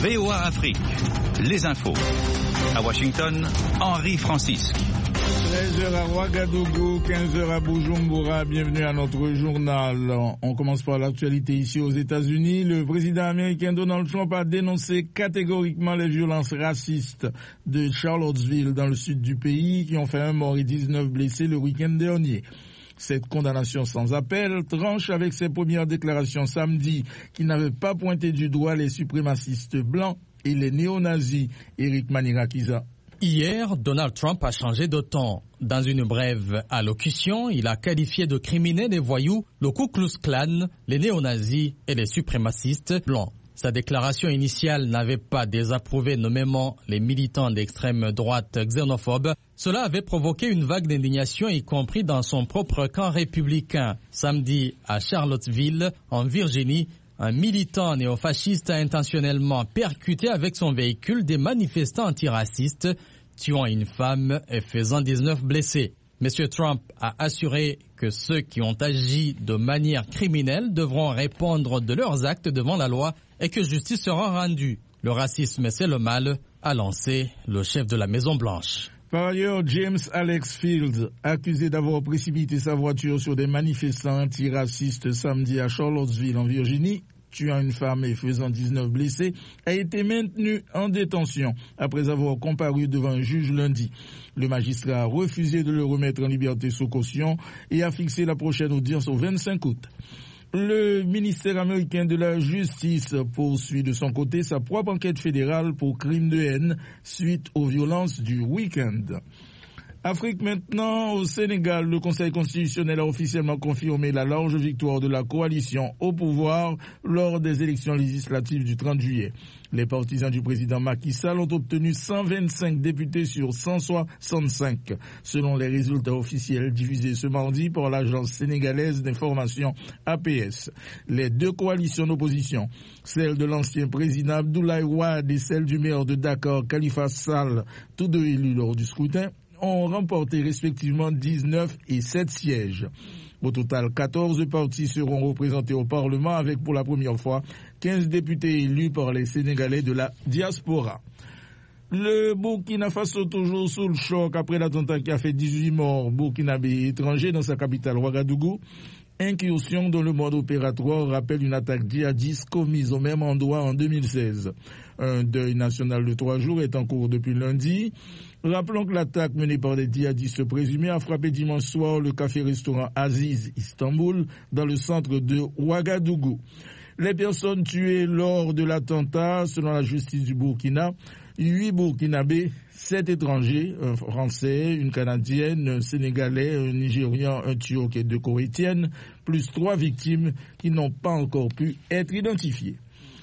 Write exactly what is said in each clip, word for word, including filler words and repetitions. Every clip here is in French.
V O A Afrique, les infos. À Washington, Henri Francisque. treize heures à Ouagadougou, quinze heures à Bujumbura. Bienvenue à notre journal. On commence par l'actualité ici aux États-Unis. Le président américain Donald Trump a dénoncé catégoriquement les violences racistes de Charlottesville dans le sud du pays qui ont fait un mort et dix-neuf blessés le week-end dernier. Cette condamnation sans appel tranche avec ses premières déclarations samedi qui n'avaient pas pointé du doigt les suprémacistes blancs et les néo-nazis. Eric Manirakiza. Hier, Donald Trump a changé de ton. Dans une brève allocution, il a qualifié de criminels et voyous le Ku Klux Klan, les néo-nazis et les suprémacistes blancs. Sa déclaration initiale n'avait pas désapprouvé nommément les militants d'extrême droite xénophobes. Cela avait provoqué une vague d'indignation, y compris dans son propre camp républicain. Samedi, à Charlottesville, en Virginie, un militant néofasciste a intentionnellement percuté avec son véhicule des manifestants antiracistes, tuant une femme et faisant dix-neuf blessés. M. Trump a assuré que ceux qui ont agi de manière criminelle devront répondre de leurs actes devant la loi et que justice sera rendue. Le racisme, c'est le mal, a lancé le chef de la Maison-Blanche. Par ailleurs, James Alex Fields, accusé d'avoir précipité sa voiture sur des manifestants antiracistes samedi à Charlottesville en Virginie, tuant une femme et faisant dix-neuf blessés, a été maintenu en détention après avoir comparu devant un juge lundi. Le magistrat a refusé de le remettre en liberté sous caution et a fixé la prochaine audience au vingt-cinq août. Le ministère américain de la Justice poursuit de son côté sa propre enquête fédérale pour crimes de haine suite aux violences du week-end. Afrique maintenant, au Sénégal, le Conseil constitutionnel a officiellement confirmé la large victoire de la coalition au pouvoir lors des élections législatives du trente juillet. Les partisans du président Macky Sall ont obtenu cent vingt-cinq députés sur cent soixante-cinq, selon les résultats officiels diffusés ce mardi par l'agence sénégalaise d'information A P S. Les deux coalitions d'opposition, celle de l'ancien président Abdoulaye Wade et celle du maire de Dakar, Khalifa Sall, tous deux élus lors du scrutin, ont remporté respectivement dix-neuf et sept sièges. Au total, quatorze partis seront représentés au Parlement avec pour la première fois quinze députés élus par les Sénégalais de la diaspora. Le Burkina Faso toujours sous le choc après l'attentat qui a fait dix-huit morts burkinabés étrangers dans sa capitale Ouagadougou. Incursion dont le mode opératoire rappelle une attaque djihadiste commise au même endroit en deux mille seize. Un deuil national de trois jours est en cours depuis lundi. Rappelons que l'attaque menée par des djihadistes présumés a frappé dimanche soir le café-restaurant Aziz Istanbul dans le centre de Ouagadougou. Les personnes tuées lors de l'attentat, selon la justice du Burkina, huit Burkinabés, sept étrangers, un Français, une Canadienne, un Sénégalais, un Nigérian, un Turc et deux Koweïtiennes, plus trois victimes qui n'ont pas encore pu être identifiées.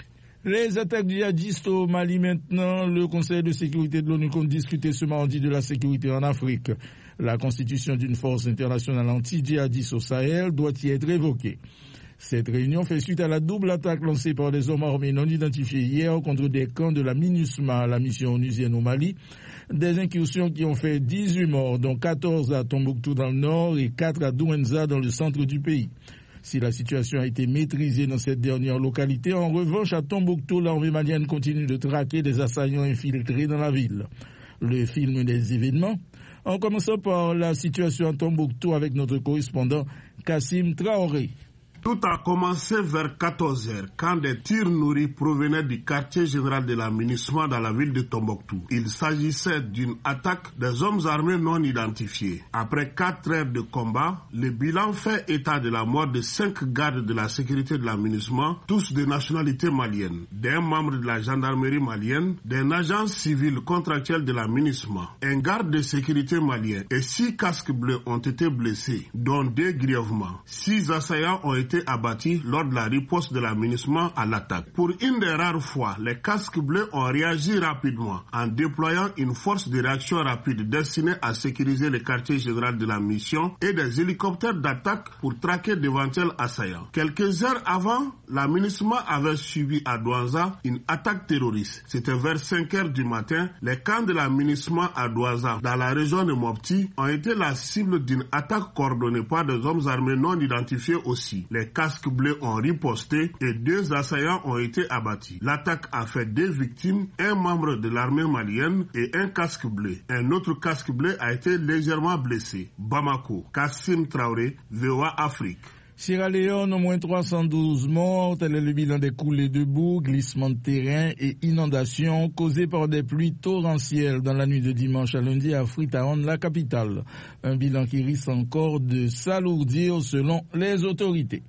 Les attaques djihadistes au Mali maintenant, le Conseil de sécurité de l'ONU compte discuter ce mardi de la sécurité en Afrique. La constitution d'une force internationale anti-djihadiste au Sahel doit y être évoquée. Cette réunion fait suite à la double attaque lancée par des hommes armés non identifiés hier contre des camps de la MINUSMA, la mission onusienne au Mali. Des incursions qui ont fait dix-huit morts, dont quatorze à Tombouctou dans le nord et quatre à Douenza dans le centre du pays. Si la situation a été maîtrisée dans cette dernière localité, en revanche, à Tombouctou, l'armée malienne continue de traquer des assaillants infiltrés dans la ville. Le film des événements, en commençant par la situation à Tombouctou avec notre correspondant Kassim Traoré. Tout a commencé vers quatorze heures, quand des tirs nourris provenaient du quartier général de la MINUSMA dans la ville de Tombouctou. Il s'agissait d'une attaque des hommes armés non identifiés. Après quatre heures de combat, le bilan fait état de la mort de cinq gardes de la sécurité de la MINUSMA, tous de nationalité malienne, d'un membre de la gendarmerie malienne, d'un agent civil contractuel de la MINUSMA, un garde de sécurité malien et six casques bleus ont été blessés, dont deux grièvement. Six assaillants ont été abattus lors de la riposte de la MINUSMA à l'attaque. Pour une des rares fois, les casques bleus ont réagi rapidement en déployant une force de réaction rapide destinée à sécuriser le quartier général de la mission et des hélicoptères d'attaque pour traquer d'éventuels assaillants. Quelques heures avant, la MINUSMA avait subi à Douenza une attaque terroriste. C'était vers cinq heures du matin. Les camps de la MINUSMA à Douenza, dans la région de Mopti, ont été la cible d'une attaque coordonnée par des hommes armés non identifiés aussi. Les Des casques bleus ont riposté et deux assaillants ont été abattus. L'attaque a fait deux victimes, un membre de l'armée malienne et un casque bleu. Un autre casque bleu a été légèrement blessé. Bamako, Kassim Traoré, V O A Afrique. Sierra Leone, au moins trois cent douze morts, tel est le bilan des coulées de boue, glissements de terrain et inondations causées par des pluies torrentielles dans la nuit de dimanche à lundi à Freetown, la capitale. Un bilan qui risque encore de s'alourdir selon les autorités.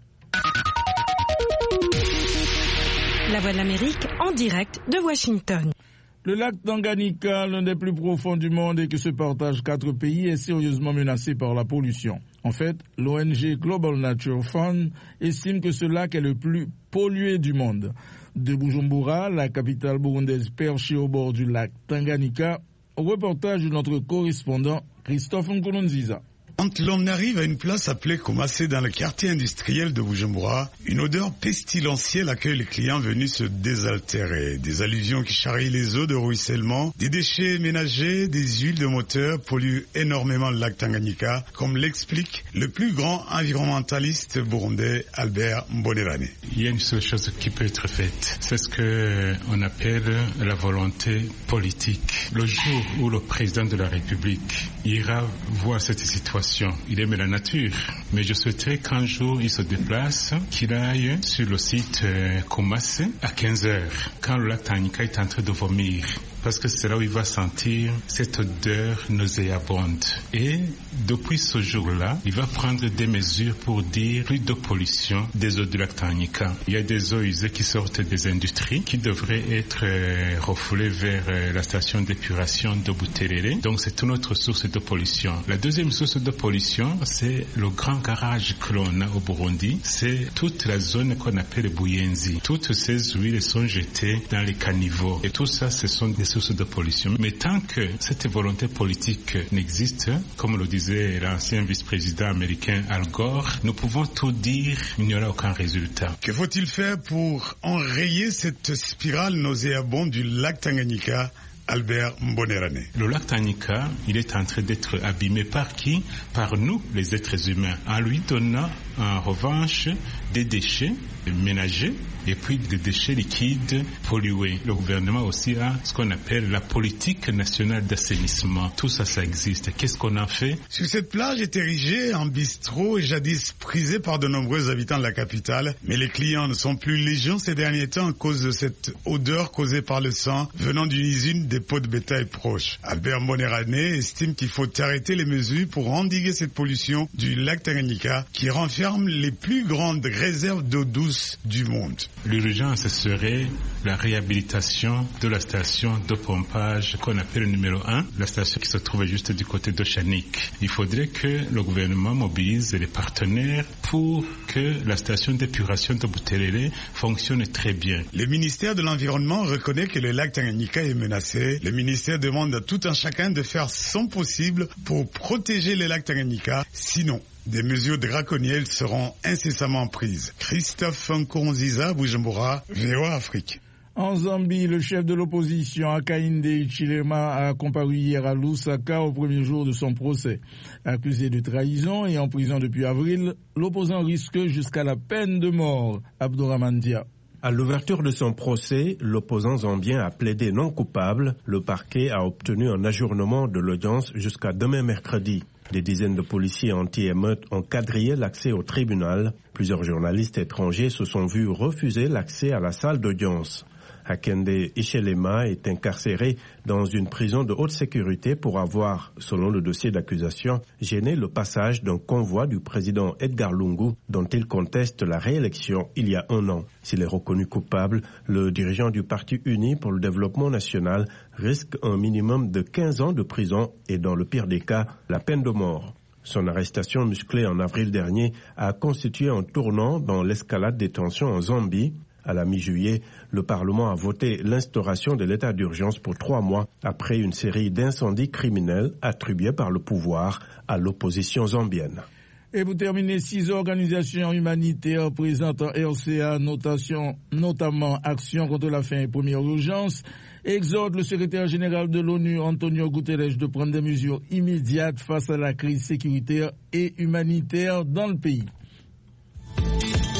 La Voix de l'Amérique en direct de Washington. Le lac Tanganyika, l'un des plus profonds du monde et que se partagent quatre pays, est sérieusement menacé par la pollution. En fait, l'O N G Global Nature Fund estime que ce lac est le plus pollué du monde. De Bujumbura, la capitale burundaise perchée au bord du lac Tanganyika, au reportage de notre correspondant Christophe Nkurunziza. Quand l'on arrive à une place appelée Komassé dans le quartier industriel de Bujumbura, une odeur pestilentielle accueille les clients venus se désaltérer. Des alluvions qui charrient les eaux de ruissellement, des déchets ménagers, des huiles de moteur polluent énormément le lac Tanganyika, comme l'explique le plus grand environnementaliste burundais Albert Mbonerane. Il y a une seule chose qui peut être faite, c'est ce qu'on appelle la volonté politique. Le jour où le président de la République ira voir cette situation, il aime la nature, mais je souhaiterais qu'un jour il se déplace, qu'il aille sur le site euh, Komassé à quinze heures, quand le lac Tanganyika est en train de vomir. Parce que c'est là où il va sentir cette odeur nauséabonde. Et depuis ce jour-là, il va prendre des mesures pour dire plus de pollution des eaux du lac Tanganyika. Il y a des eaux usées qui sortent des industries qui devraient être euh, refoulées vers euh, la station d'épuration de Buterere. Donc c'est une autre source de pollution. La deuxième source de pollution, c'est le grand garage que l'on a au Burundi. C'est toute la zone qu'on appelle Buyenzi. Toutes ces huiles sont jetées dans les caniveaux. Et tout ça, ce sont des sources de pollution. Mais tant que cette volonté politique n'existe, comme le disait l'ancien vice-président américain Al Gore, nous pouvons tout dire, il n'y aura aucun résultat. Que faut-il faire pour enrayer cette spirale nauséabonde du lac Tanganyika? Albert Mbonerane. Le lac Tanganyika, il est en train d'être abîmé par qui? Par nous, les êtres humains, en lui donnant en revanche des déchets ménagers et puis des déchets liquides pollués. Le gouvernement aussi a ce qu'on appelle la politique nationale d'assainissement. Tout ça, ça existe. Qu'est-ce qu'on a fait? Sur cette plage est érigée en bistrot et jadis prisée par de nombreux habitants de la capitale, mais les clients ne sont plus légion ces derniers temps à cause de cette odeur causée par le sang venant d'une usine des pots de bétail proches. Albert Mbonerane estime qu'il faut arrêter les mesures pour endiguer cette pollution du lac Tanganyika qui renferme les plus grandes réserves d'eau douce du monde. L'urgence serait la réhabilitation de la station de pompage qu'on appelle le numéro un, la station qui se trouve juste du côté d'Ochanik. Il faudrait que le gouvernement mobilise les partenaires pour que la station d'épuration de Buterere fonctionne très bien. Le ministère de l'Environnement reconnaît que le lac Tanganyika est menacé. Le ministère demande à tout un chacun de faire son possible pour protéger le lac Tanganyika, sinon des mesures draconiennes seront incessamment prises. Christophe Nkurunziza, Bujumbura, V O A Afrique. En Zambie, le chef de l'opposition Hakainde Hichilema a comparu hier à Lusaka au premier jour de son procès. Accusé de trahison et en prison depuis avril, l'opposant risque jusqu'à la peine de mort. Abdourahmane Dia. À l'ouverture de son procès, l'opposant zambien a plaidé non coupable. Le parquet a obtenu un ajournement de l'audience jusqu'à demain mercredi. Des dizaines de policiers anti-émeutes ont quadrillé l'accès au tribunal. Plusieurs journalistes étrangers se sont vus refuser l'accès à la salle d'audience. Hakainde Hichilema est incarcéré dans une prison de haute sécurité pour avoir, selon le dossier d'accusation, gêné le passage d'un convoi du président Edgar Lungu dont il conteste la réélection il y a un an. S'il est reconnu coupable, le dirigeant du Parti uni pour le développement national risque un minimum de quinze ans de prison et dans le pire des cas, la peine de mort. Son arrestation musclée en avril dernier a constitué un tournant dans l'escalade des tensions en Zambie. À la mi-juillet, le Parlement a voté l'instauration de l'état d'urgence pour trois mois après une série d'incendies criminels attribués par le pouvoir à l'opposition zambienne. Et pour terminer, six organisations humanitaires présentes en R C A, notation, notamment Action contre la faim et Première Urgence, exhortent le secrétaire général de l'ONU, Antonio Guterres, de prendre des mesures immédiates face à la crise sécuritaire et humanitaire dans le pays.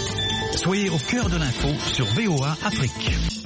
Soyez au cœur de l'info sur V O A Afrique.